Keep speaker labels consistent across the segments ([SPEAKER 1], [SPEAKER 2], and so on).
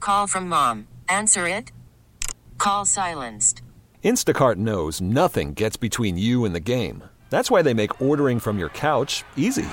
[SPEAKER 1] Call from mom. Answer it. Call silenced.
[SPEAKER 2] Instacart knows nothing gets between you and the game. That's why they make ordering from your couch easy.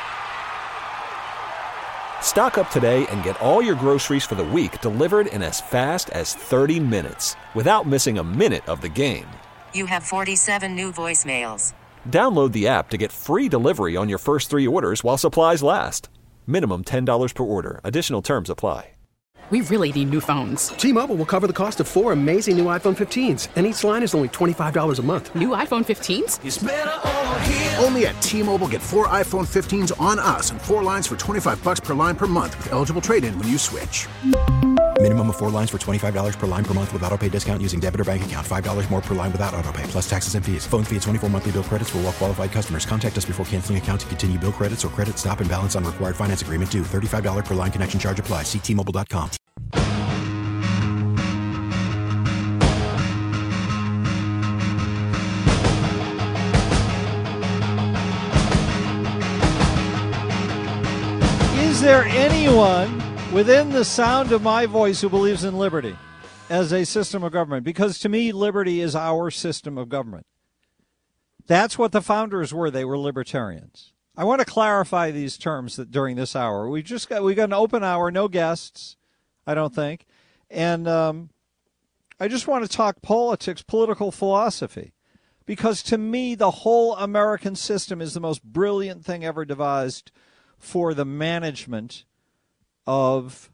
[SPEAKER 2] Stock up today and get all your groceries for the week delivered in as fast as 30 minutes without missing a minute of the game.
[SPEAKER 1] You have 47 new voicemails.
[SPEAKER 2] Download the app to get free delivery on your first 3 orders while supplies last. Minimum $10 per order. Additional terms apply.
[SPEAKER 3] We really need new phones.
[SPEAKER 4] T-Mobile will cover the cost of 4 amazing new iPhone 15s, and each line is only $25 a month.
[SPEAKER 3] New iPhone 15s?
[SPEAKER 5] It's better over here. Only at T-Mobile, get 4 iPhone 15s on us and 4 lines for $25 per line per month with eligible trade-in when you switch.
[SPEAKER 6] Minimum of 4 lines for $25 per line per month with autopay discount using debit or bank account. $5 more per line without autopay, plus taxes and fees. Phone fee at 24 monthly bill credits for well-qualified customers. Contact us before canceling account to continue bill credits or credit stop and balance on required finance agreement due. $35 per line connection charge applies. See T-Mobile.com.
[SPEAKER 7] Is there anyone within the sound of my voice who believes in liberty as a system of government? Because to me, liberty is our system of government. That's what the founders were. They were libertarians. I want to clarify these terms during this hour. We got an open hour, no guests, I don't think. And I just want to talk politics, political philosophy. Because to me, the whole American system is the most brilliant thing ever devised for the management of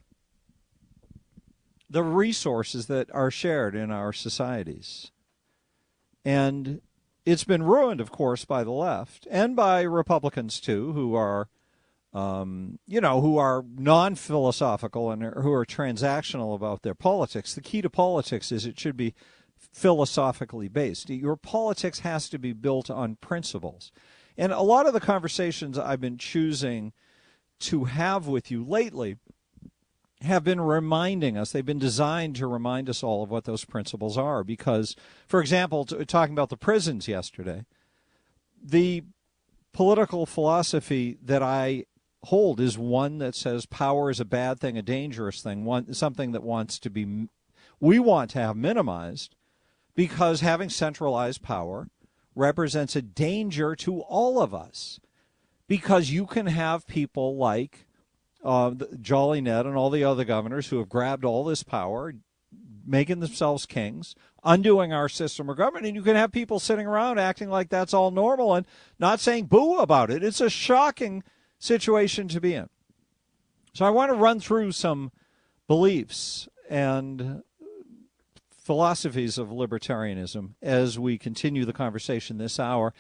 [SPEAKER 7] the resources that are shared in our societies. And it's been ruined, of course, by the left and by Republicans, too, who are, who are non-philosophical and who are transactional about their politics. The key to politics is it should be philosophically based. Your politics has to be built on principles. And a lot of the conversations I've been choosing to have with you lately have been reminding us, they've been designed to remind us all of what those principles are. Because, for example, talking about the prisons yesterday, the political philosophy that I hold is one that says power is a bad thing, a dangerous thing, something that we want to have minimized, because having centralized power represents a danger to all of us. Because you can have people like Jolly Ned and all the other governors who have grabbed all this power, making themselves kings, undoing our system of government, and you can have people sitting around acting like that's all normal and not saying boo about it. It's a shocking situation to be in. So I want to run through some beliefs and philosophies of libertarianism as we continue the conversation this hour.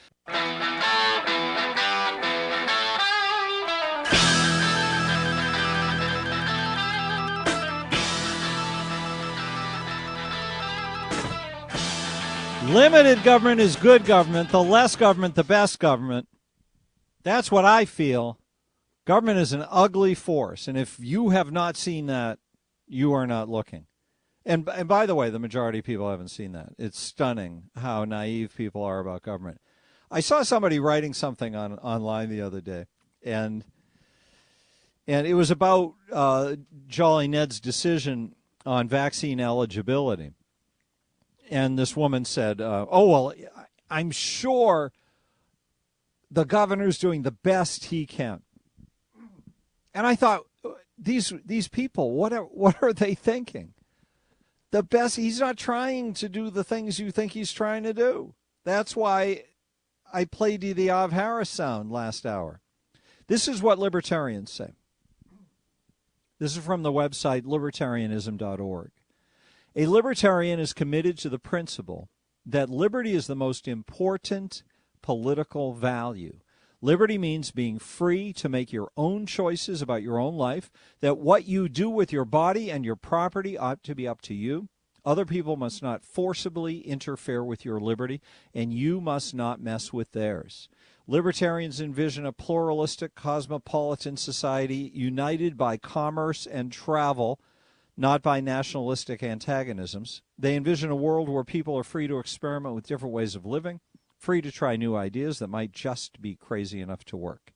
[SPEAKER 7] Limited government is good government. The less government, the best government. That's what I feel. Government is an ugly force. And if you have not seen that, you are not looking. And by the way, the majority of people haven't seen that. It's stunning how naive people are about government. I saw somebody writing something online the other day, and it was about Jolly Ned's decision on vaccine eligibility. And this woman said, I'm sure the governor's doing the best he can. And I thought, these people, what are they thinking? The best, he's not trying to do the things you think he's trying to do. That's why I played you the Av Harris sound last hour. This is what libertarians say. This is from the website libertarianism.org. A libertarian is committed to the principle that liberty is the most important political value. Liberty means being free to make your own choices about your own life, that what you do with your body and your property ought to be up to you. Other people must not forcibly interfere with your liberty, and you must not mess with theirs. Libertarians envision a pluralistic, cosmopolitan society united by commerce and travel, not by nationalistic antagonisms. They envision a world where people are free to experiment with different ways of living, free to try new ideas that might just be crazy enough to work.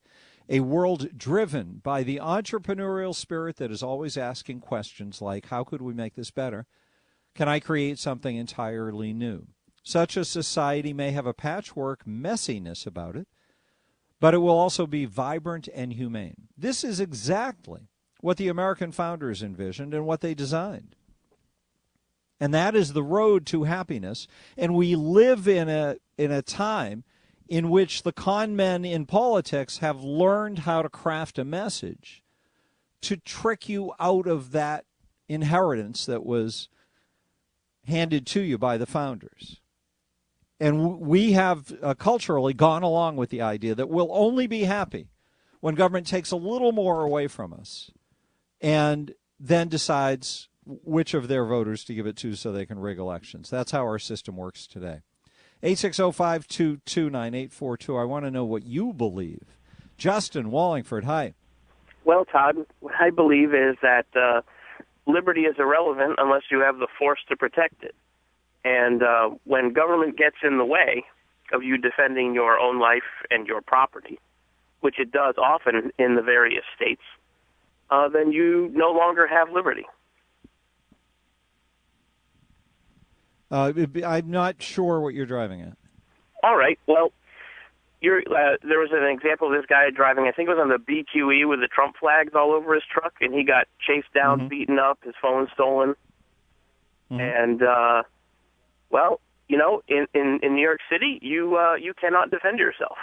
[SPEAKER 7] a world driven by the entrepreneurial spirit that is always asking questions like, how could we make this better? Can I create something entirely new? Such a society may have a patchwork messiness about it, but it will also be vibrant and humane. This is exactly what the American founders envisioned and what they designed. And that is the road to happiness. And we live in a time in which the con men in politics have learned how to craft a message to trick you out of that inheritance that was handed to you by the founders. And we have culturally gone along with the idea that we'll only be happy when government takes a little more away from us and then decides which of their voters to give it to so they can rig elections. That's how our system works today. 860-522-9842. I want to know what you believe. Justin, Wallingford, hi.
[SPEAKER 8] Well, Todd, what I believe is that liberty is irrelevant unless you have the force to protect it. And when government gets in the way of you defending your own life and your property, which it does often in the various states, then you no longer have liberty.
[SPEAKER 7] I'm not sure what you're driving at.
[SPEAKER 8] All right. Well, there was an example of this guy driving, I think it was on the BQE with the Trump flags all over his truck, and he got chased down, beaten up, his phone stolen. And, well, you know, in New York City, you cannot defend yourself.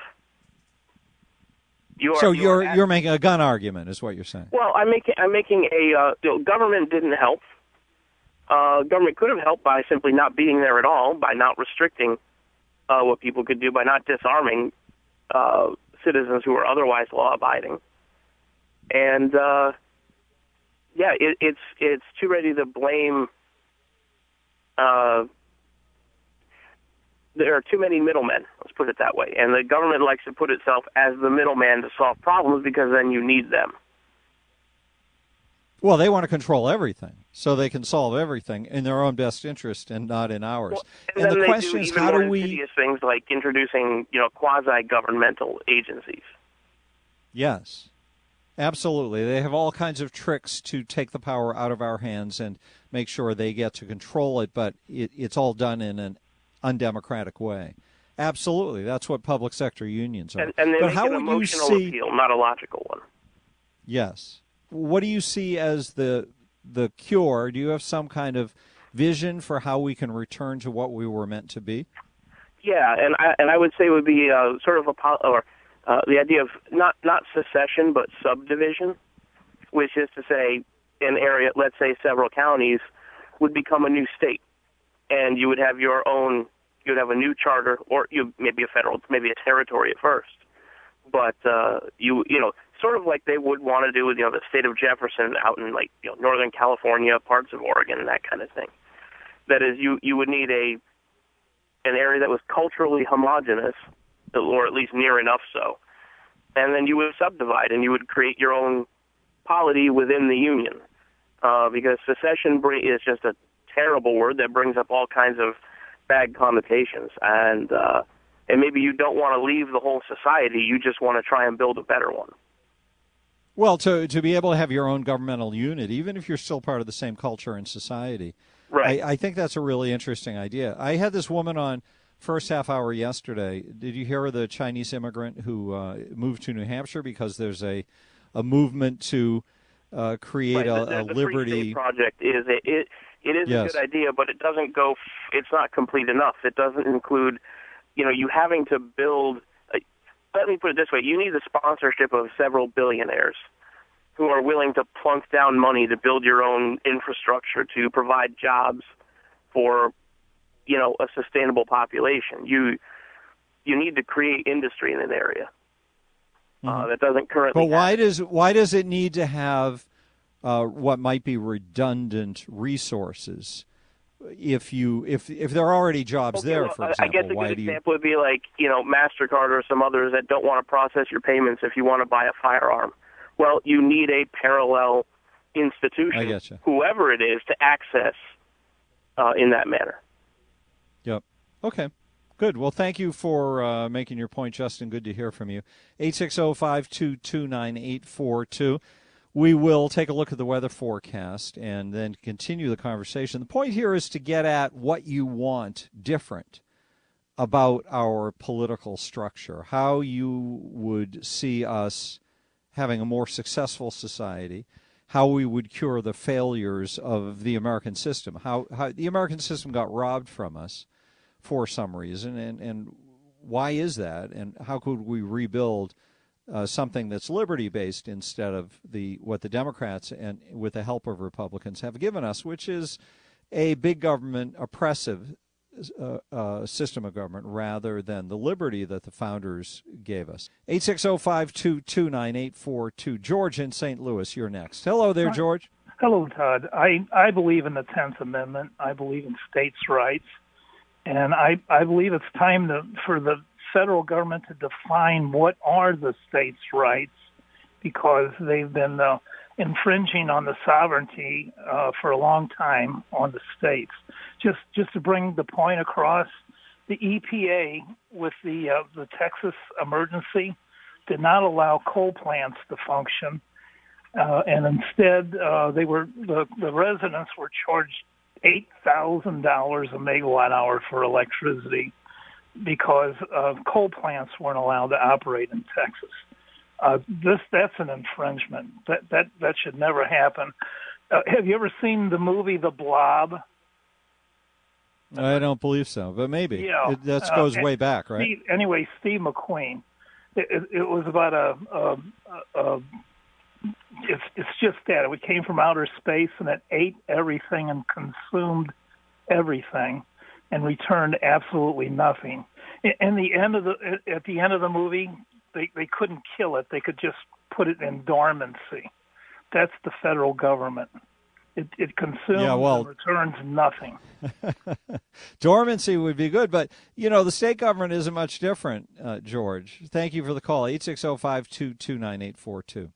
[SPEAKER 7] You're making a gun argument, is what you're saying.
[SPEAKER 8] Well, I'm making a government didn't help. Government could have helped by simply not being there at all, by not restricting what people could do, by not disarming citizens who are otherwise law-abiding. And it's too ready to blame. There are too many middlemen, let's put it that way. And the government likes to put itself as the middleman to solve problems because then you need them.
[SPEAKER 7] Well, they want to control everything, so they can solve everything in their own best interest and not in ours.
[SPEAKER 8] Well,
[SPEAKER 7] and the question is, how do we?
[SPEAKER 8] Insidious things like introducing, quasi-governmental agencies.
[SPEAKER 7] Yes, absolutely. They have all kinds of tricks to take the power out of our hands and make sure they get to control it, but it's all done in an undemocratic way. Absolutely, that's what public sector unions are.
[SPEAKER 8] And they
[SPEAKER 7] but
[SPEAKER 8] make
[SPEAKER 7] how
[SPEAKER 8] an
[SPEAKER 7] would
[SPEAKER 8] emotional
[SPEAKER 7] you see?
[SPEAKER 8] appeal, not a logical one.
[SPEAKER 7] Yes. What do you see as the cure? Do you have some kind of vision for how we can return to what we were meant to be?
[SPEAKER 8] Yeah, and I would say it would be sort of the idea of not secession but subdivision, which is to say an area, let's say several counties, would become a new state, and you would have your own. You would have a new charter, or maybe a territory at first, but sort of like they would want to do with the state of Jefferson out in Northern California, parts of Oregon, and that kind of thing. That is, you would need an area that was culturally homogenous, or at least near enough so, and then you would subdivide and you would create your own polity within the union, because secession is just a terrible word that brings up all kinds of bad connotations, and maybe you don't want to leave the whole society, you just want to try and build a better one.
[SPEAKER 7] Well, to be able to have your own governmental unit, even if you're still part of the same culture and society,
[SPEAKER 8] right?
[SPEAKER 7] I think that's a really interesting idea. I had this woman on first half hour yesterday. Did you hear of the Chinese immigrant who moved to New Hampshire because there's a movement to create a
[SPEAKER 8] the
[SPEAKER 7] liberty
[SPEAKER 8] Free State Project? It is
[SPEAKER 7] yes.
[SPEAKER 8] a good idea, but it doesn't go. It's not complete enough. It doesn't include, you having to build. Let me put it this way: you need the sponsorship of several billionaires who are willing to plunk down money to build your own infrastructure to provide jobs for, a sustainable population. You need to create industry in an area that doesn't currently.
[SPEAKER 7] But why does it need to have what might be redundant resources? If there are already jobs there, for example,
[SPEAKER 8] I guess a good example would be like, MasterCard or some others that don't want to process your payments if you want to buy a firearm. Well, you need a parallel institution, whoever it is, to access in that manner.
[SPEAKER 7] Yep. Okay. Good. Well, thank you for making your point, Justin. Good to hear from you. 860-522-9842. We will take a look at the weather forecast and then continue the conversation. The point here is to get at what you want different about our political structure, how you would see us having a more successful society, how we would cure the failures of the American system, how the American system got robbed from us for some reason, and why is that, and how could we rebuild something that's liberty-based instead of what the Democrats and with the help of Republicans have given us, which is a big government, oppressive system of government rather than the liberty that the founders gave us. 860-522-9842. George in St. Louis, you're next. Hello there, George.
[SPEAKER 9] Hello, Todd. I believe in the 10th Amendment. I believe in states' rights. And I believe it's time for the federal government to define what are the states' rights, because they've been infringing on the sovereignty for a long time on the states. Just to bring the point across, the EPA with the Texas emergency did not allow coal plants to function, and instead the residents were charged $8,000 a megawatt hour for electricity because coal plants weren't allowed to operate in Texas. That's an infringement. That should never happen. Have you ever seen the movie The Blob?
[SPEAKER 7] I don't believe so, but maybe.
[SPEAKER 9] Yeah,
[SPEAKER 7] that goes way back, right?
[SPEAKER 9] Steve McQueen. It was about it's just that it came from outer space and it ate everything and consumed everything and returned absolutely nothing. At the end of the movie, they couldn't kill it. They could just put it in dormancy. That's the federal government. It consumes and returns nothing.
[SPEAKER 7] Dormancy would be good, but, the state government isn't much different, George. Thank you for the call, 860-522-9842.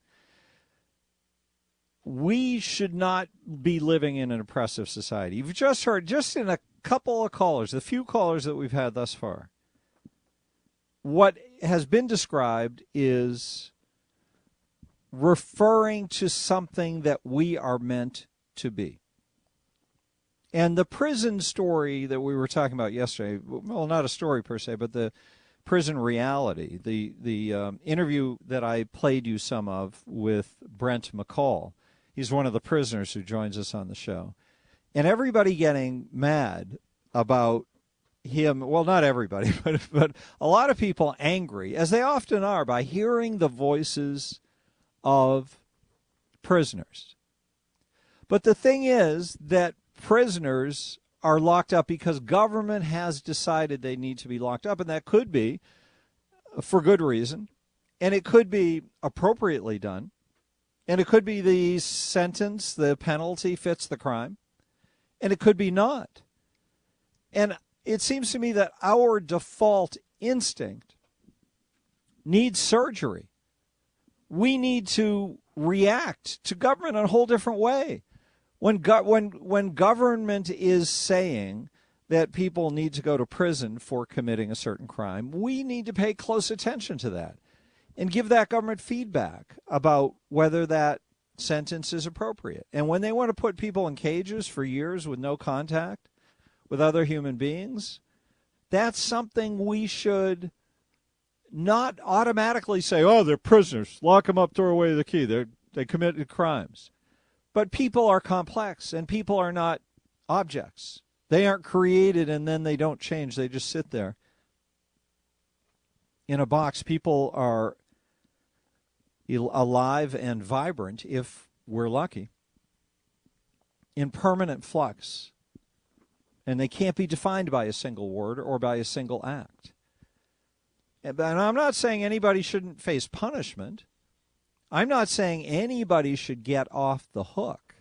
[SPEAKER 7] We should not be living in an oppressive society. You've just heard, just in a couple of callers, the few callers that we've had thus far, what has been described is referring to something that we are meant to be. And the prison story that we were talking about yesterday, well, not a story per se, but the prison reality, the interview that I played you some of with Brent McCall. He's one of the prisoners who joins us on the show. And everybody getting mad about him, well, not everybody, but a lot of people angry, as they often are, by hearing the voices of prisoners. But the thing is that prisoners are locked up because government has decided they need to be locked up, and that could be for good reason, and it could be appropriately done, and it could be the sentence, the penalty fits the crime, and it could be not. And it seems to me that our default instinct needs surgery. We need to react to government in a whole different way. When government is saying that people need to go to prison for committing a certain crime, we need to pay close attention to that and give that government feedback about whether that sentence is appropriate. And when they want to put people in cages for years with no contact with other human beings, that's something we should not automatically say, oh, they're prisoners, lock them up, throw away the key, they committed crimes. But people are complex, and people are not objects. They aren't created and then they don't change. They just sit there in a box. People are alive and vibrant, if we're lucky, in permanent flux. And they can't be defined by a single word or by a single act. And I'm not saying anybody shouldn't face punishment. I'm not saying anybody should get off the hook.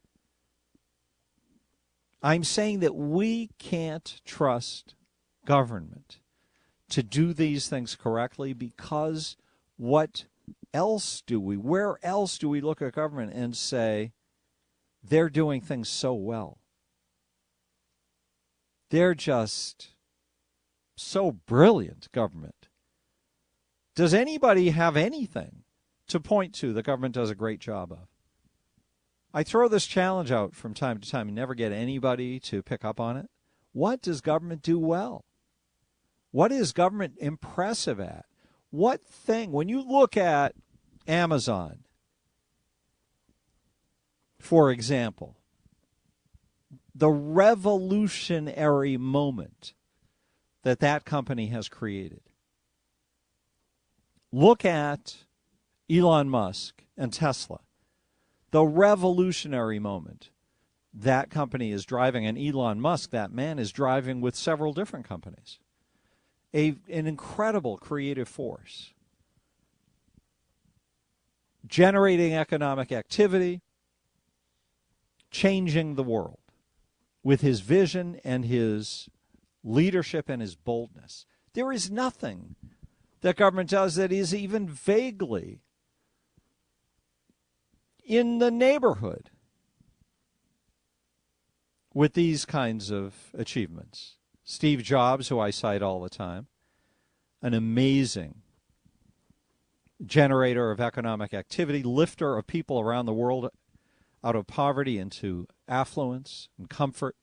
[SPEAKER 7] I'm saying that we can't trust government to do these things correctly, because where else do we look at government and say they're doing things so well? They're just so brilliant, government. Does anybody have anything to point to the government does a great job of? I throw this challenge out from time to time and never get anybody to pick up on it. What does government do well? What is government impressive at? What thing, when you look at Amazon, for example, the revolutionary moment that company has created. Look at Elon Musk and Tesla. The revolutionary moment that company is driving, and Elon Musk, that man, is driving with several different companies. An incredible creative force. Generating economic activity, changing the world with his vision and his leadership and his boldness. There is nothing that government does that is even vaguely in the neighborhood with these kinds of achievements. Steve Jobs, who I cite all the time, an amazing generator of economic activity, lifter of people around the world out of poverty into affluence and comfort.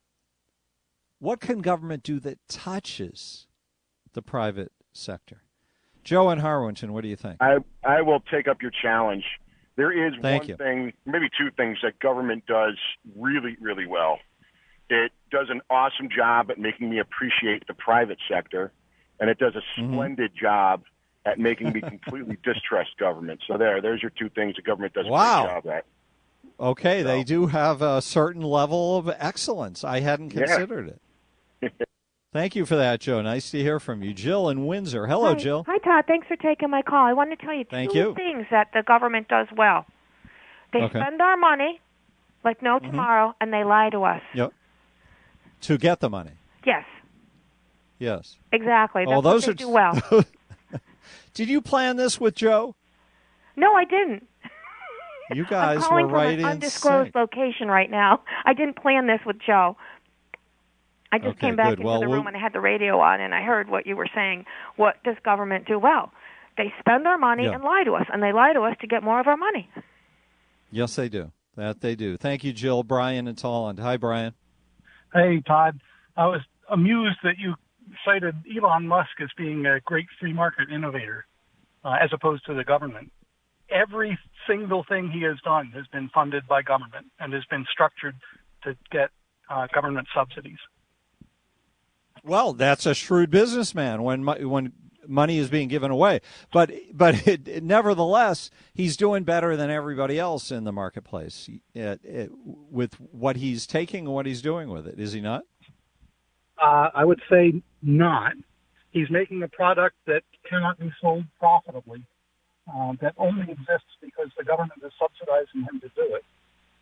[SPEAKER 7] What can government do that touches the private sector? Joe in Harwinton, what do you think?
[SPEAKER 10] I will take up your challenge. There is
[SPEAKER 7] Thank
[SPEAKER 10] one
[SPEAKER 7] you.
[SPEAKER 10] thing, maybe two things that government does really, really well. It does an awesome job at making me appreciate the private sector, and it does a splendid job at making me completely distrust government. So there's your two things the government does a great job at.
[SPEAKER 7] Okay, they do have a certain level of excellence. I hadn't considered it. Thank you for that, Joe. Nice to hear from you. Jill in Windsor. Hello,
[SPEAKER 11] Hi.
[SPEAKER 7] Jill.
[SPEAKER 11] Hi, Todd. Thanks for taking my call. I want to tell you two things that the government does well. They spend our money like no tomorrow, and they lie to us.
[SPEAKER 7] Yep. To get the money.
[SPEAKER 11] Yes.
[SPEAKER 7] Yes.
[SPEAKER 11] Exactly. That's
[SPEAKER 7] those
[SPEAKER 11] what they do well.
[SPEAKER 7] Did you plan this with Joe?
[SPEAKER 11] No, I didn't.
[SPEAKER 7] You guys
[SPEAKER 11] I'm calling
[SPEAKER 7] were right
[SPEAKER 11] from an
[SPEAKER 7] in
[SPEAKER 11] undisclosed
[SPEAKER 7] sync.
[SPEAKER 11] location right now. I didn't plan this with Joe. I just came back into the room and I had the radio on and I heard what you were saying. What does government do well? They spend our money and lie to us, and they lie to us to get more of our money.
[SPEAKER 7] Yes, they do. That they do. Thank you, Jill. Brian in Tolland. Hi, Brian.
[SPEAKER 12] Hey, Todd. I was amused that you cited Elon Musk as being a great free market innovator as opposed to the government. Every single thing he has done has been funded by government and has been structured to get government subsidies.
[SPEAKER 7] Well, that's a shrewd businessman when money is being given away. But nevertheless, he's doing better than everybody else in the marketplace with what he's taking and what he's doing with it. Is he not?
[SPEAKER 12] I would say not. He's making a product that cannot be sold profitably, that only exists because the government is subsidizing him to do it.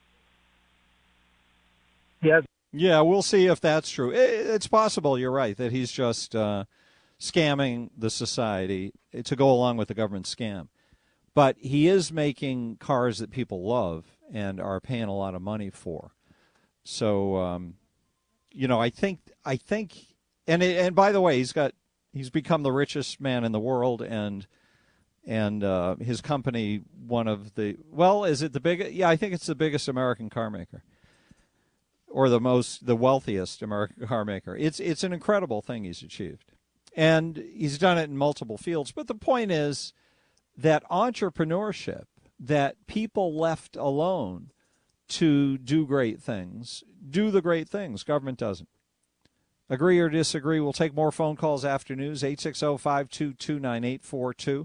[SPEAKER 7] Yeah, we'll see if that's true. It's possible, you're right, that he's just scamming the society to go along with the government scam. But he is making cars that people love and are paying a lot of money for. So, I think, and by the way, he's become the richest man in the world, and his company, one of the, is it the biggest? Yeah, I think it's the biggest American car maker, or the wealthiest American car maker. It's an incredible thing he's achieved, and he's done it in multiple fields. But the point is that entrepreneurship, that people left alone to do great things, do the great things. Government doesn't. Agree or disagree? We'll take more phone calls after news. 860-522-9842.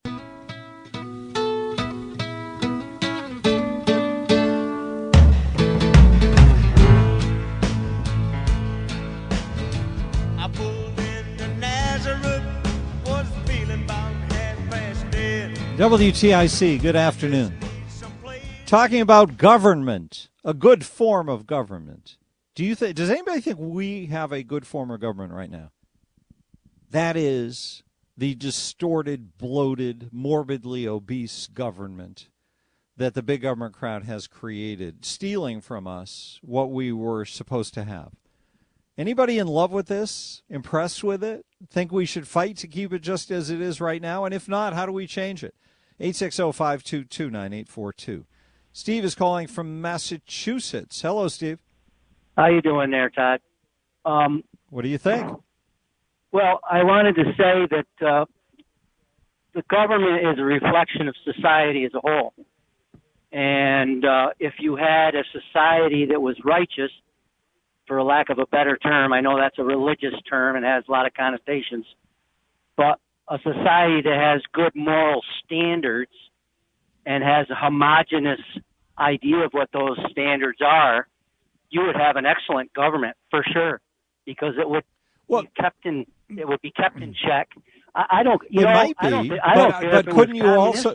[SPEAKER 7] WTIC, good afternoon. Talking about government, a good form of government. Does anybody think we have a good form of government right now? That is the distorted, bloated, morbidly obese government that the big government crowd has created, stealing from us what we were supposed to have. Anybody in love with this? Impressed with it? Think we should fight to keep it just as it is right now? And if not, how do we change it? 860-522-9842. Steve is calling from Massachusetts. Hello, Steve.
[SPEAKER 13] How you doing there, Todd?
[SPEAKER 7] What do you think?
[SPEAKER 13] Well, I wanted to say that the government is a reflection of society as a whole. And if you had a society that was righteous, for a lack of a better term, I know that's a religious term and has a lot of connotations, but a society that has good moral standards and has a homogeneous idea of what those standards are, you would have an excellent government for sure, because it would be kept in check. I don't, you know,
[SPEAKER 7] might be,
[SPEAKER 13] I don't
[SPEAKER 7] but couldn't you also?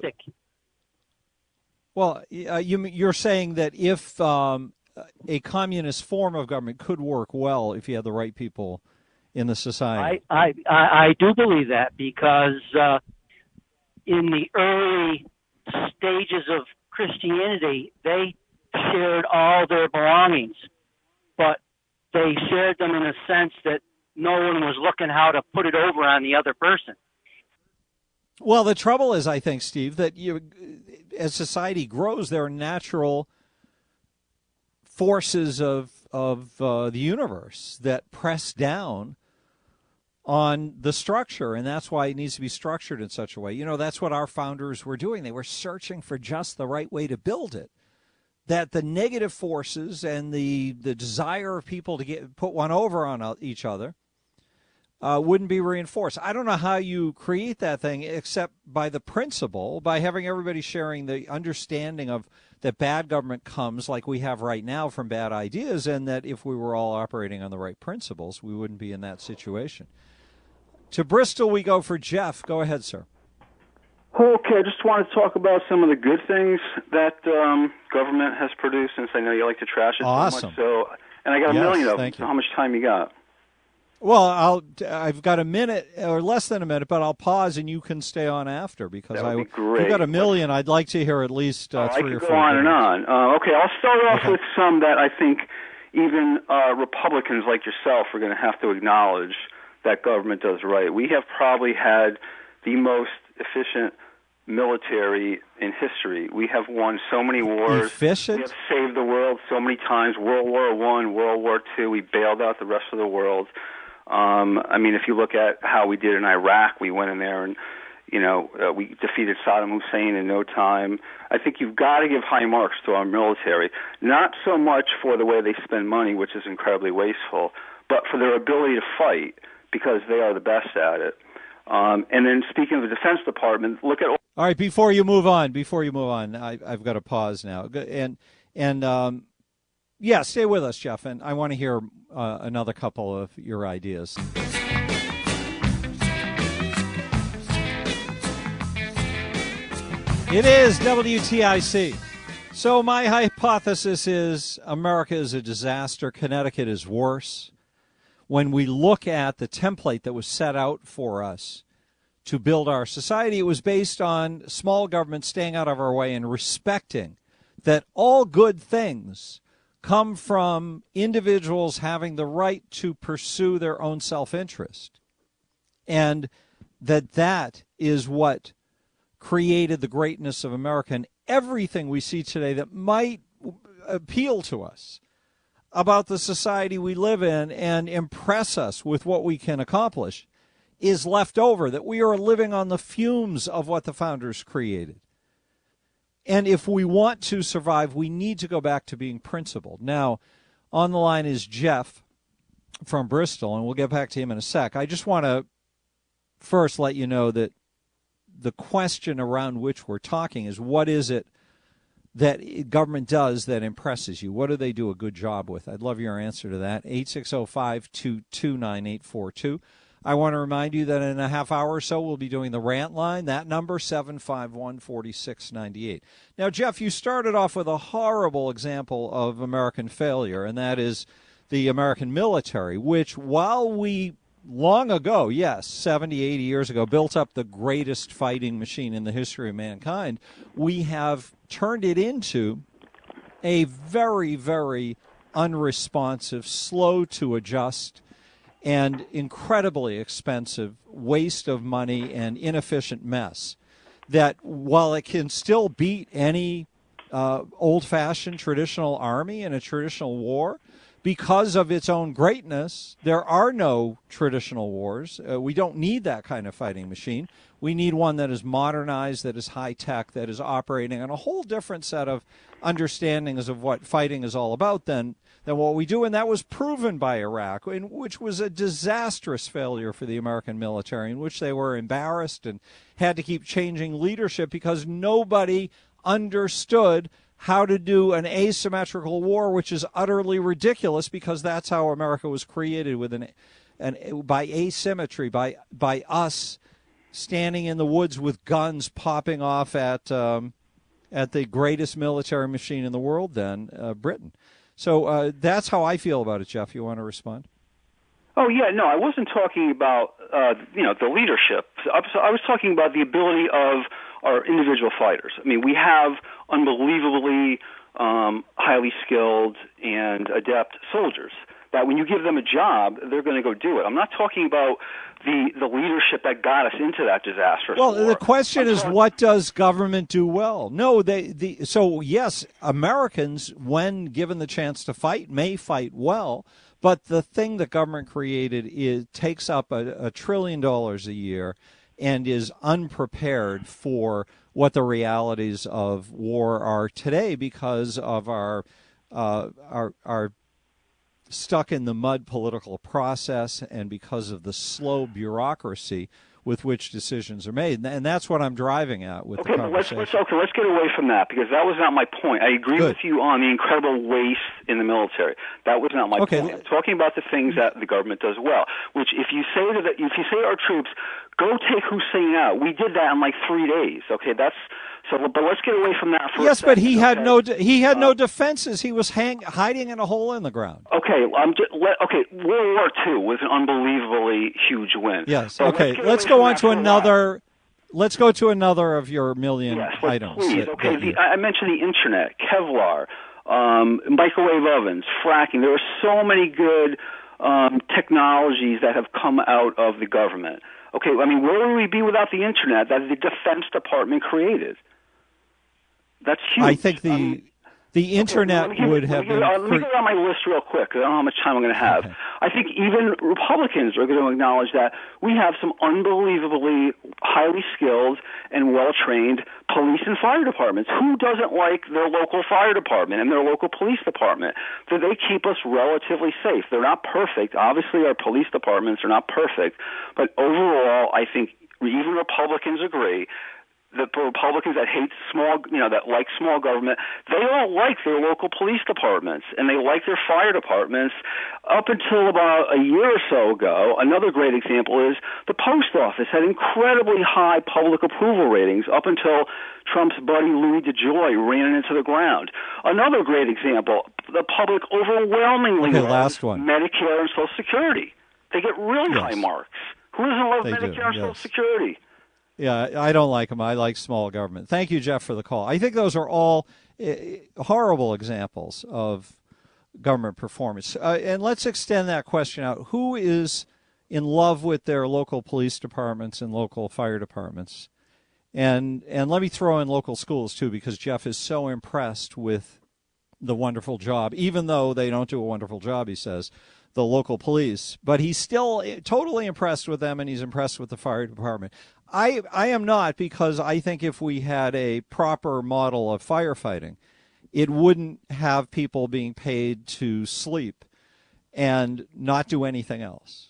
[SPEAKER 7] Well, you're saying that if a communist form of government could work well if you had the right people in the society.
[SPEAKER 13] I do believe that, because in the early stages of Christianity, they shared all their belongings, but they shared them in a sense that no one was looking how to put it over on the other person.
[SPEAKER 7] Well, the trouble is, I think, Steve, that as society grows, there are natural forces of the universe that press down on the structure, and that's why it needs to be structured in such a way. You know, that's what our founders were doing. They were searching for just the right way to build it, that the negative forces and the desire of people to put one over on each other wouldn't be reinforced. I don't know how you create that thing except by the principle, by having everybody sharing the understanding of that bad government comes, like we have right now, from bad ideas, and that if we were all operating on the right principles, we wouldn't be in that situation. To Bristol we go for Jeff. Go ahead, sir.
[SPEAKER 14] Okay, I just wanted to talk about some of the good things that government has produced, since I know you like to trash it
[SPEAKER 7] awesome.
[SPEAKER 14] so much. So, and I got a million of them, so how much time you got?
[SPEAKER 7] Well, I've got a minute or less than a minute, but I'll pause and you can stay on after, because
[SPEAKER 14] that would be great.
[SPEAKER 7] If you've got a million, I'd like to hear at least 3 or 4.
[SPEAKER 14] I could go on and on. Okay, I'll start off with some that I think even Republicans like yourself are going to have to acknowledge that government does right. We have probably had the most efficient military in history. We have won so many wars.
[SPEAKER 7] Efficient?
[SPEAKER 14] We have saved the world so many times. World War I, World War II, we bailed out the rest of the world. I mean, if you look at how we did in Iraq, we went in there and, we defeated Saddam Hussein in no time. I think you've got to give high marks to our military, not so much for the way they spend money, which is incredibly wasteful, but for their ability to fight, because they are the best at it. And then speaking of the Defense Department, look at...
[SPEAKER 7] All right, before you move on, I've got to pause now. Yeah, stay with us, Jeff, and I want to hear another couple of your ideas. It is WTIC. So my hypothesis is America is a disaster. Connecticut is worse. When we look at the template that was set out for us to build our society, it was based on small government staying out of our way and respecting that all good things come from individuals having the right to pursue their own self-interest. And that is what created the greatness of America, and everything we see today that might appeal to us about the society we live in and impress us with what we can accomplish is left over, that we are living on the fumes of what the founders created. And if we want to survive, we need to go back to being principled. Now, on the line is Jeff from Bristol, and we'll get back to him in a sec. I just want to first let you know that the question around which we're talking is, what is it that government does that impresses you? What do they do a good job with? I'd love your answer to that. 860-522-9842. I want to remind you that in a half hour or so, we'll be doing the rant line. That number, 751-4698. Now, Jeff, you started off with a horrible example of American failure, and that is the American military, which, while we long ago, yes, 70, 80 years ago, built up the greatest fighting machine in the history of mankind, we have turned it into a very, very unresponsive, slow to adjust, and incredibly expensive waste of money and inefficient mess that while it can still beat any old-fashioned traditional army in a traditional war, because of its own greatness, there are no traditional wars. We don't need that kind of fighting machine. We need one that is modernized, that is high-tech, that is operating on a whole different set of understandings of what fighting is all about than what we do. And that was proven by Iraq, which was a disastrous failure for the American military, in which they were embarrassed and had to keep changing leadership because nobody understood how to do an asymmetrical war, which is utterly ridiculous because that's how America was created, with by asymmetry, by us standing in the woods with guns popping off at the greatest military machine in the world then, Britain. So that's how I feel about it, Jeff. You want to respond?
[SPEAKER 14] Oh, yeah, no, I wasn't talking about, the leadership. I was talking about the ability of our individual fighters. I mean, we have unbelievably highly skilled and adept soldiers that when you give them a job, they're going to go do it. I'm not talking about the leadership that got us into that disastrous war.
[SPEAKER 7] Well, the question is, what does government do well? No, so yes, Americans, when given the chance to fight, may fight well. But the thing that government created takes up $1 trillion a year and is unprepared for what the realities of war are today because of our stuck in the mud political process and because of the slow bureaucracy with which decisions are made. And that's what I'm driving at with the conversation.
[SPEAKER 14] Let's get away from that because that was not my point. I agree with you on the incredible waste in the military. That was not my point. I'm talking about the things that the government does well, which if you say our troops, go take Hussein out, we did that in like 3 days. Okay, but let's get away from that for a second.
[SPEAKER 7] Yes, but he had no defenses. He was hiding in a hole in the ground.
[SPEAKER 14] Okay, World War II was an unbelievably huge win.
[SPEAKER 7] Yes. Okay, let's go on to another. Let's go to another of your million items.
[SPEAKER 14] Please. Okay, I mentioned the internet, Kevlar, microwave ovens, fracking. There are so many good technologies that have come out of the government. Okay, I mean, where would we be without the internet that the Defense Department created? That's huge.
[SPEAKER 7] I think the internet would have been...
[SPEAKER 14] Let me go down my list real quick, because I don't know how much time I'm going to have. Okay. I think even Republicans are going to acknowledge that we have some unbelievably highly skilled and well-trained police and fire departments. Who doesn't like their local fire department and their local police department? So they keep us relatively safe. They're not perfect. Obviously, our police departments are not perfect. But overall, I think even Republicans agree. The Republicans that hate that like small government, they all like their local police departments and they like their fire departments. Up until about a year or so ago, another great example is the post office had incredibly high public approval ratings up until Trump's buddy Louis DeJoy ran it into the ground. Another great example, the public overwhelmingly loves Medicare and Social Security. They get really high marks. Who doesn't love Medicare and Social Security?
[SPEAKER 7] Yeah, I don't like them. I like small government. Thank you, Jeff, for the call. I think those are all horrible examples of government performance. And let's extend that question out. Who is in love with their local police departments and local fire departments? And let me throw in local schools, too, because Jeff is so impressed with the wonderful job, even though they don't do a wonderful job, he says, the local police. But he's still totally impressed with them, and he's impressed with the fire department. I am not, because I think if we had a proper model of firefighting, it wouldn't have people being paid to sleep and not do anything else.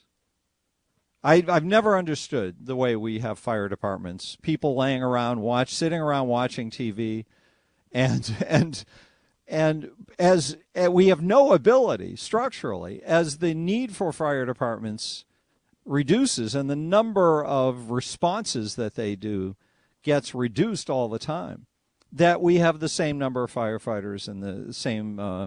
[SPEAKER 7] I've never understood the way we have fire departments. People laying around, sitting around watching TV, and as we have no ability structurally, as the need for fire departments reduces and the number of responses that they do gets reduced all the time, that we have the same number of firefighters and the same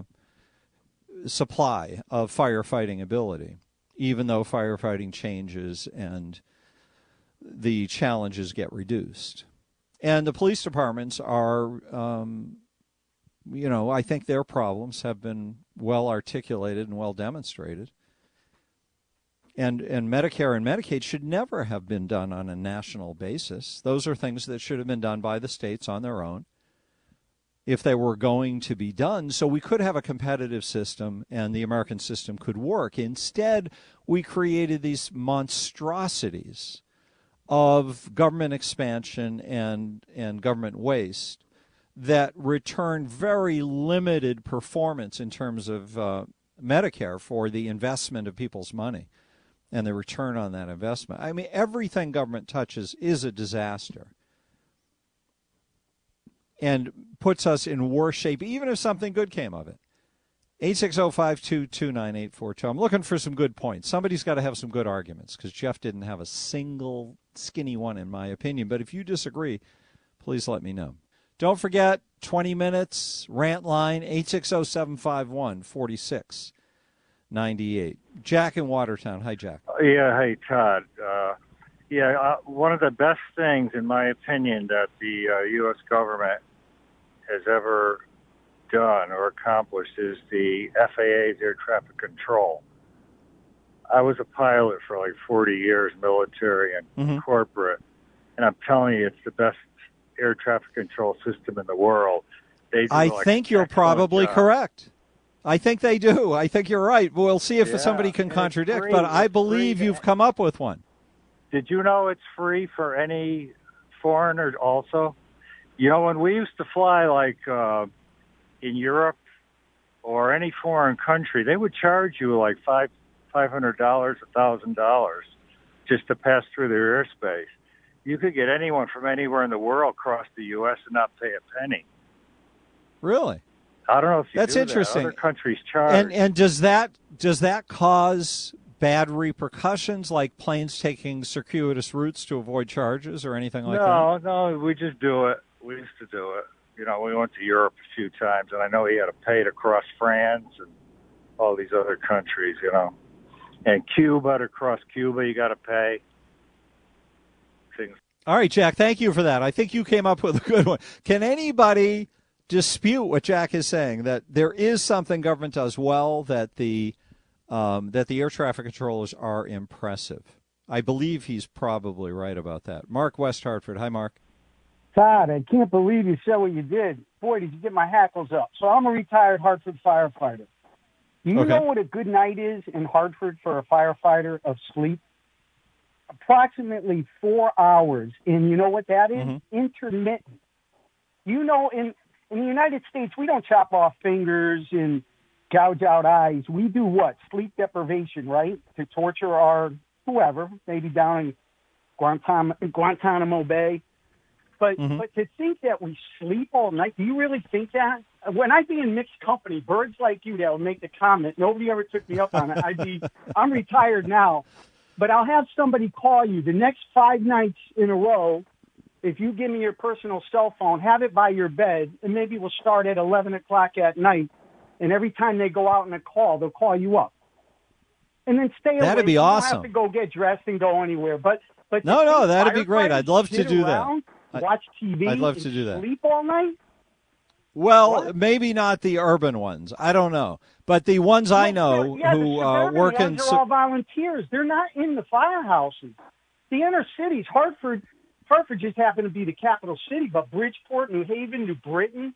[SPEAKER 7] supply of firefighting ability, even though firefighting changes and the challenges get reduced. And the police departments are I think their problems have been well articulated and well demonstrated. And Medicare and Medicaid should never have been done on a national basis. Those are things that should have been done by the states on their own if they were going to be done, so we could have a competitive system and the American system could work. Instead, we created these monstrosities of government expansion and government waste that return very limited performance in terms of Medicare for the investment of people's money and the return on that investment. I mean, everything government touches is a disaster and puts us in worse shape, even if something good came of it. 860-522-9842. I'm looking for some good points. Somebody's got to have some good arguments, because Jeff didn't have a single skinny one, in my opinion. But if you disagree, please let me know. Don't forget, 20 minutes, rant line, 860-751-4698. Jack in Watertown. Hi, Jack.
[SPEAKER 15] Yeah, hey, Todd. One of the best things, in my opinion, that the U.S. government has ever done or accomplished is the FAA's air traffic control. I was a pilot for like 40 years, military and corporate, and I'm telling you, it's the best air traffic control system in the world.
[SPEAKER 7] I think you're probably correct. I think they do. I think you're right. We'll see if somebody can contradict, but I believe you've come up with one.
[SPEAKER 15] Did you know it's free for any foreigner also? You know, when we used to fly like in Europe or any foreign country, they would charge you like $500, $1,000 just to pass through their airspace. You could get anyone from anywhere in the world across the U.S. and not pay a penny.
[SPEAKER 7] Really?
[SPEAKER 15] I don't know if you
[SPEAKER 7] That's
[SPEAKER 15] do
[SPEAKER 7] interesting.
[SPEAKER 15] That. Other countries charge.
[SPEAKER 7] And does that cause bad repercussions, like planes taking circuitous routes to avoid charges or anything like that?
[SPEAKER 15] No, we just do it. We used to do it. You know, we went to Europe a few times, and I know you had to pay to cross France and all these other countries, you know. And Cuba, to cross Cuba, you got to pay. Things.
[SPEAKER 7] All right, Jack, thank you for that. I think you came up with a good one. Can anybody dispute what Jack is saying, that there is something government does well, that the air traffic controllers are impressive? I believe he's probably right about that. Mark, West Hartford. Hi, Mark.
[SPEAKER 16] Todd, I can't believe you said what you did. Boy, did you get my hackles up. So I'm a retired Hartford firefighter. Do you know what a good night is in Hartford for a firefighter of sleep? Approximately 4 hours. And you know what that is? Intermittent. You know, in the United States, we don't chop off fingers and gouge out eyes. We do what? Sleep deprivation, right? To torture our whoever, maybe down in Guantanamo Bay. But to think that we sleep all night, do you really think that? When I'd be in mixed company, birds like you that would make the comment, nobody ever took me up on it. I'm retired now, but I'll have somebody call you the next 5 nights in a row. If you give me your personal cell phone, have it by your bed, and maybe we'll start at 11 o'clock at night. And every time they go out on a call, they'll call you up. And then stay away.
[SPEAKER 7] That'd be awesome.
[SPEAKER 16] You don't have to go get dressed and go anywhere. But
[SPEAKER 7] no, that'd be great. I'd love to do
[SPEAKER 16] that. Watch TV.
[SPEAKER 7] I'd love to do that.
[SPEAKER 16] Sleep all night?
[SPEAKER 7] Well, maybe not the urban ones. I don't know. But the ones I know who work in...
[SPEAKER 16] They're all volunteers. They're not in the firehouses. The inner cities, Hartford just happened to be the capital city, but Bridgeport, New Haven, New Britain,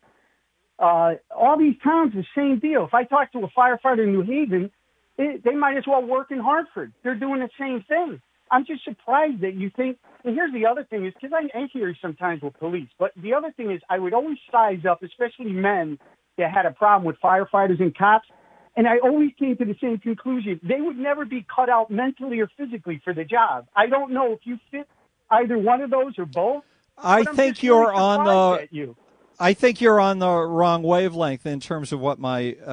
[SPEAKER 16] all these towns, the same deal. If I talk to a firefighter in New Haven, they might as well work in Hartford. They're doing the same thing. I'm just surprised that you think, and here's the other thing is, because I hear sometimes with police, but the other thing is I would always size up, especially men that had a problem with firefighters and cops, and I always came to the same conclusion. They would never be cut out mentally or physically for the job. I don't know if you fit either one of those or both.
[SPEAKER 7] I think you're on the wrong wavelength in terms of what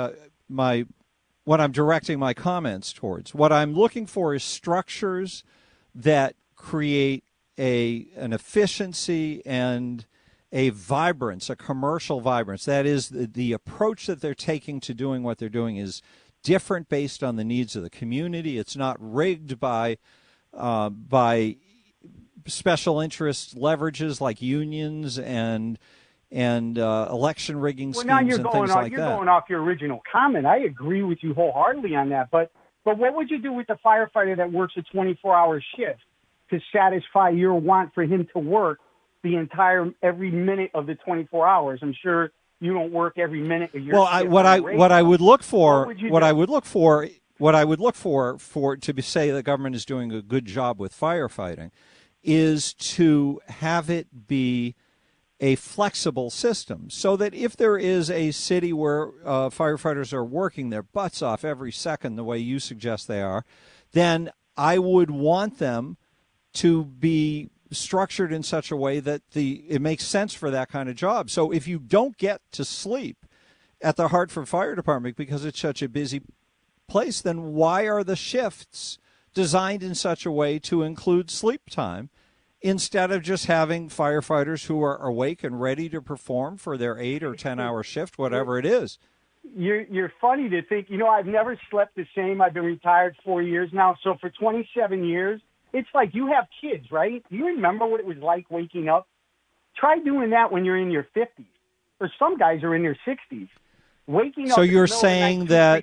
[SPEAKER 7] what I'm directing my comments towards. What I'm looking for is structures that create an efficiency and a vibrance, a commercial vibrance. That is, the approach that they're taking to doing what they're doing is different based on the needs of the community. It's not rigged by special interest leverages like unions and election rigging schemes
[SPEAKER 16] now you're
[SPEAKER 7] and
[SPEAKER 16] going
[SPEAKER 7] things
[SPEAKER 16] off,
[SPEAKER 7] like
[SPEAKER 16] you're
[SPEAKER 7] that.
[SPEAKER 16] going off your original comment. I agree with you wholeheartedly on that. But what would you do with the firefighter that works a 24-hour shift to satisfy your want for him to work every minute of the 24 hours? I'm sure you don't work every minute of your shift. What I would look for to say the government is doing a good job with firefighting is to have it be a flexible system, so that if there is a city where firefighters are working their butts off every second the way you suggest they are, then I would want them to be structured in such a way that it makes sense for that kind of job. So if you don't get to sleep at the Hartford Fire Department because it's such a busy place, then why are the shifts designed in such a way to include sleep time instead of just having firefighters who are awake and ready to perform for their 8 or 10-hour shift, whatever it is? You're funny to think. I've never slept the same. I've been retired 4 years now. So for 27 years, it's like you have kids, right? You remember what it was like waking up? Try doing that when you're in your 50s, or some guys are in their 60s. Waking up. So
[SPEAKER 7] you're saying that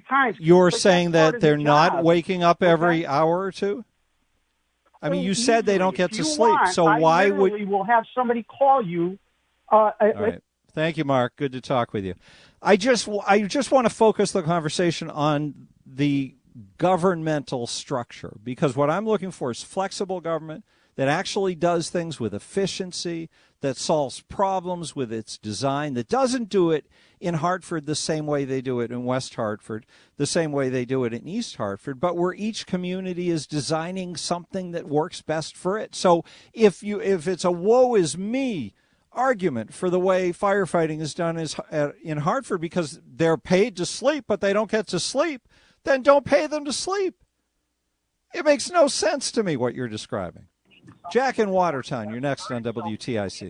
[SPEAKER 7] they're not waking up every hour or two? I mean, you said they don't get to sleep. So why would
[SPEAKER 16] we'll have somebody call you?
[SPEAKER 7] All right. Thank you, Mark. Good to talk with you. I just want to focus the conversation on the governmental structure, because what I'm looking for is flexible government that actually does things with efficiency, that solves problems with its design, that doesn't do it in Hartford the same way they do it in West Hartford, the same way they do it in East Hartford, but where each community is designing something that works best for it. So if it's a woe is me argument for the way firefighting is done in Hartford because they're paid to sleep but they don't get to sleep, then don't pay them to sleep. It makes no sense to me what you're describing. Jack in Watertown, you're next on WTIC.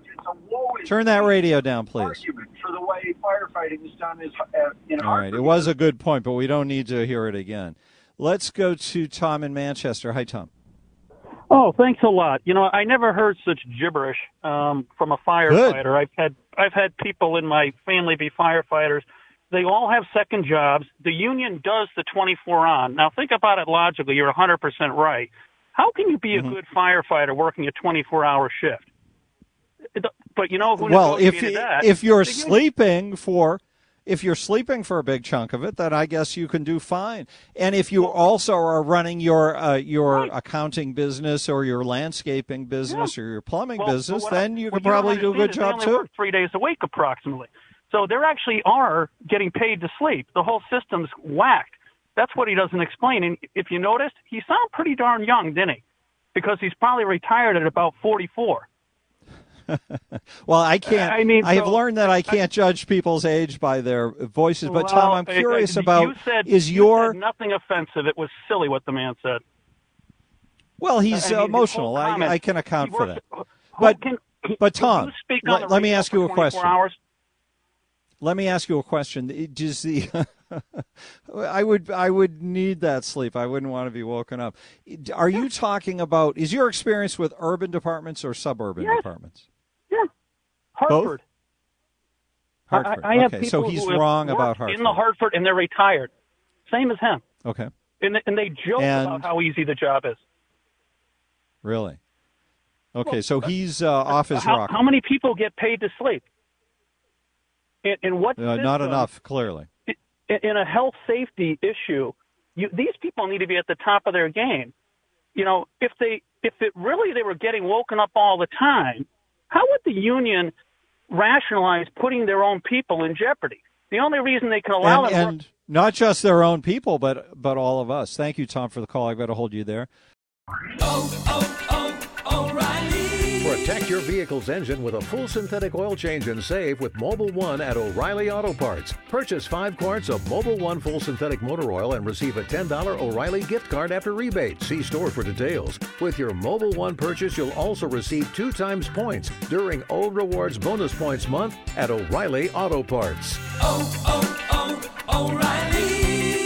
[SPEAKER 7] Turn that radio down, please.
[SPEAKER 17] For the way firefighting is done in
[SPEAKER 7] All right, it was a good point, but we don't need to hear it again. Let's go to Tom in Manchester. Hi, Tom.
[SPEAKER 12] Oh, thanks a lot. I never heard such gibberish from a firefighter.
[SPEAKER 7] Good.
[SPEAKER 12] I've had people in my family be firefighters. They all have second jobs. The union does the 24 on. Now, think about it logically. You're 100% right. How can you be a good firefighter working a 24-hour shift? But who negotiated that?
[SPEAKER 7] If you're sleeping for a big chunk of it, then I guess you can do fine. And if you also are running your accounting business or your landscaping business or your plumbing business, then you can probably do a good job
[SPEAKER 12] too.
[SPEAKER 7] They
[SPEAKER 12] only work 3 days a week approximately. So they actually are getting paid to sleep. The whole system's whacked. That's what he doesn't explain. And if you noticed, he sounded pretty darn young, didn't he? Because he's probably retired at about 44.
[SPEAKER 7] Well, I can't. I have learned that I can't judge people's age by their voices. But Tom, I'm curious about
[SPEAKER 12] you said nothing offensive. It was silly what the man said.
[SPEAKER 7] Well, he's emotional. I can account for that. But Tom, let me ask you a question. Let me ask you a question. I would need that sleep. I wouldn't want to be woken up. Are you talking about, is your experience with urban departments or suburban departments?
[SPEAKER 12] Yeah. Hartford.
[SPEAKER 7] Both? Hartford.
[SPEAKER 12] I have
[SPEAKER 7] okay,
[SPEAKER 12] people
[SPEAKER 7] so he's
[SPEAKER 12] who
[SPEAKER 7] wrong about Hartford.
[SPEAKER 12] In the Hartford, and they're retired. Same as him.
[SPEAKER 7] Okay.
[SPEAKER 12] And they joke about how easy the job is.
[SPEAKER 7] Really? Okay, so he's off his rocker.
[SPEAKER 12] How many people get paid to sleep? In what
[SPEAKER 7] not enough, clearly.
[SPEAKER 12] In a health safety issue, these people need to be at the top of their game. If they were getting woken up all the time, how would the union rationalize putting their own people in jeopardy? The only reason they can allow them
[SPEAKER 7] and not just their own people, but all of us. Thank you, Tom, for the call. I've got to hold you there.
[SPEAKER 18] O'Reilly. Protect your vehicle's engine with a full synthetic oil change and save with Mobil 1 at O'Reilly Auto Parts. Purchase 5 quarts of Mobil 1 full synthetic motor oil and receive a $10 O'Reilly gift card after rebate. See store for details. With your Mobil 1 purchase, you'll also receive 2 times points during O Rewards Bonus Points Month at O'Reilly Auto Parts.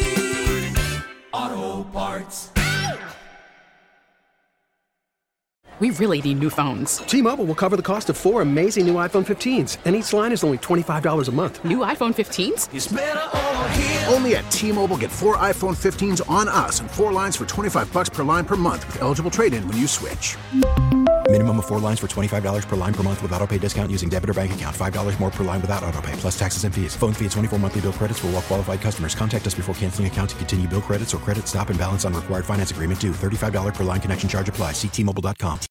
[SPEAKER 19] O'Reilly Auto Parts.
[SPEAKER 3] We really need new phones.
[SPEAKER 4] T-Mobile will cover the cost of 4 amazing new iPhone 15s, and each line is only $25 a month.
[SPEAKER 3] New iPhone 15s?
[SPEAKER 5] It's better over here. Only at T-Mobile, get 4 iPhone 15s on us and 4 lines for $25 per line per month with eligible trade-in when you switch.
[SPEAKER 6] Minimum of 4 lines for $25 per line per month with autopay discount using debit or bank account. $5 more per line without autopay, plus taxes and fees. Phone fee at 24 monthly bill credits for well-qualified customers. Contact us before canceling account to continue bill credits or credit stop and balance on required finance agreement due. $35 per line connection charge applies. See T-Mobile.com.